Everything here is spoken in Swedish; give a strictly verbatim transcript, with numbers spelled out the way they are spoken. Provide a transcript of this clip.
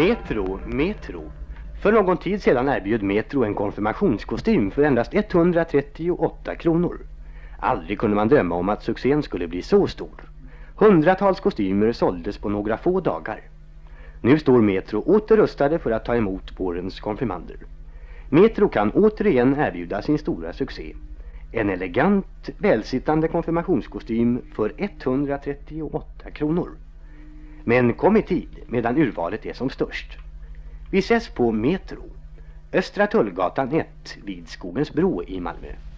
Metro, Metro. För någon tid sedan erbjöd Metro en konfirmationskostym för endast etthundratrettioåtta kronor. Aldrig kunde man drömma om att succén skulle bli så stor. Hundratals kostymer såldes på några få dagar. Nu står Metro åter rustade för att ta emot vårens konfirmander. Metro kan återigen erbjuda sin stora succé. En elegant, välsittande konfirmationskostym för etthundratrettioåtta kronor. Men kom i tid medan urvalet är som störst. Vi ses på Metro, Östra Tullgatan ett vid Skogens bro i Malmö.